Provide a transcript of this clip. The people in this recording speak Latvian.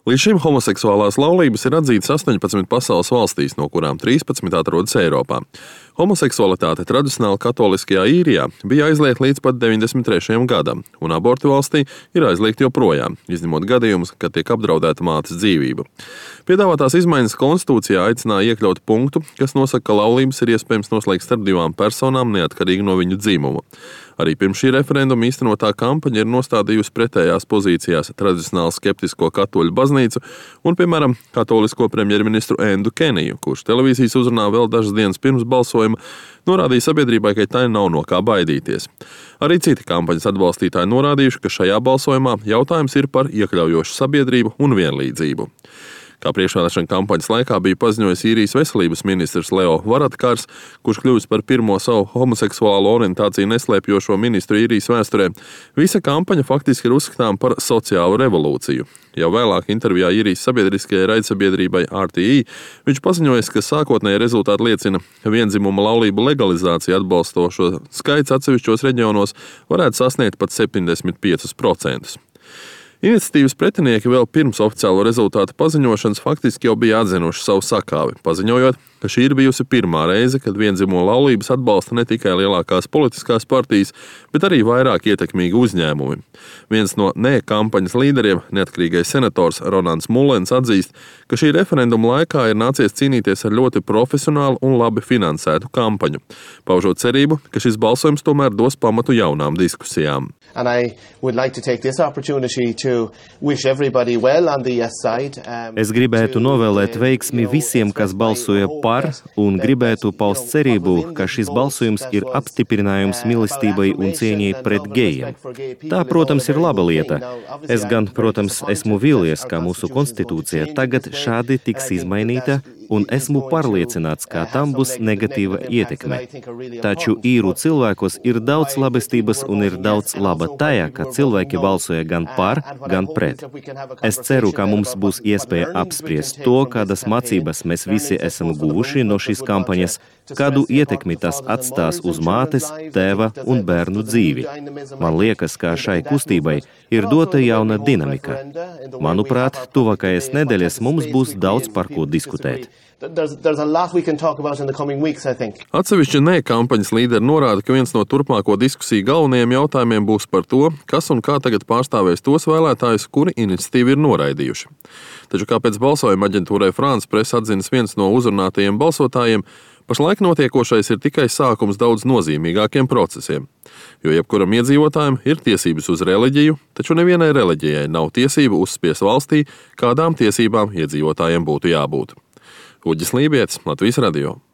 Līdz šim homoseksuālās laulības ir atzītas 18 pasaules valstīs, no kurām 13 atrodas Eiropā. Homoseksualitāte tradicionāli katoliskajā Īrijā bija aizliegta līdz pat 93. gadam, un aborti valstī ir aizliegti joprojām, izņemot gadījumus, kad tiek apdraudēta mātes dzīvība. Piedāvātās izmaiņas konstitūcijā aicināja iekļaut punktu, kas nosaka, ka laulības ir iespējams noslēgt starp divām personām neatkarīgi no viņu dzimuma. Arī pirms šī referenduma īstenotā kampaņa ir nostādījusi pretējās pozīcijās tradicionāli skeptisko katoļu baznīcu un, piemēram, katolisko premjerministru Endu Keniju, kurš televīzijas uzrunā vēl dažas dienas pirms balsojuma norādīja sabiedrībai, ka tai nav no kā baidīties. Arī citi kampaņas atbalstītāji norādījuši, ka šajā balsojumā jautājums ir par iekļaujošu sabiedrību un vienlīdzību. Kā priekšvēlēšana kampaņas laikā bija paziņojis Īrijas veselības ministrs Leo Varadkars, kurš kļuvis par pirmo savu homoseksuālo orientāciju neslēpjošo ministru Īrijas vēsturē, visa kampaņa faktiski ir uzskatām par sociālu revolūciju. Jau vēlāk intervijā Īrijas sabiedriskajai raidsabiedrībai RTE viņš paziņojis, ka sākotnēji rezultāti liecina, ka vienzimuma laulību legalizāciju atbalstošo skaits atsevišķos reģionos varētu sasniegt pat 75%. Iniciatīvas pretinieki vēl pirms oficiālo rezultātu paziņošanas faktiski jau bija atzinuši savu sakāvi, paziņojot, ka šī ir bijusi pirmā reize, kad viendzimumu laulības atbalsta ne tikai lielākās politiskās partijas, bet arī vairāk ietekmīgi uzņēmumi. Viens no kampaņas līderiem, neatkarīgais senators Ronalds Mullens, atzīst, ka šī referenduma laikā ir nācies cīnīties ar ļoti profesionālu un labi finansētu kampaņu, paužot cerību, ka šis balsojums tomēr dos pamatu jaunām diskusijām. Es gribētu novēlēt veiksmi visiem, kas balsoja par, un gribētu paust cerību, ka šis balsojums ir apstiprinājums mīlestībai un cieņai pret gejiem. Tā, protams, ir laba lieta. Es gan, protams, esmu vīlies, ka mūsu konstitūcija tagad šādi tiks izmainīta, un esmu pārliecināts, ka tam būs negatīva ietekme. Taču īru cilvēkos ir daudz labestības un ir daudz laba tajā, ka cilvēki balsoja gan par, gan pret. Es ceru, ka mums būs iespēja apspriest to, kādas mācības mēs visi esam guvuši no šīs kampaņas, kādu ietekmi tas atstās uz mātes, tēva un bērnu dzīvi. Man liekas, ka šai kustībai ir dota jauna dinamika. Manuprāt, tuvākajās nedēļas mums būs daudz par ko diskutēt. Atsevišķi kampaņas līderi norāda, ka viens no turpmāko diskusiju galvenajiem jautājumiem būs par to, kas un kā tagad pārstāvēs tos vēlētājus, kuri iniciatīvu ir noraidījuši. Taču kāpēc balsojuma aģentūrai France Press atzinas viens no uzrunātajiem balsotājiem, pašlaik notiekošais ir tikai sākums daudz nozīmīgākiem procesiem. Jo jebkuram iedzīvotājam ir tiesības uz reliģiju, taču nevienai reliģijai nav tiesību uzspiest valstī, kādām tiesībām iedzīvotājiem būtu jābūt. Uģis Lībietis, Latvijas radio.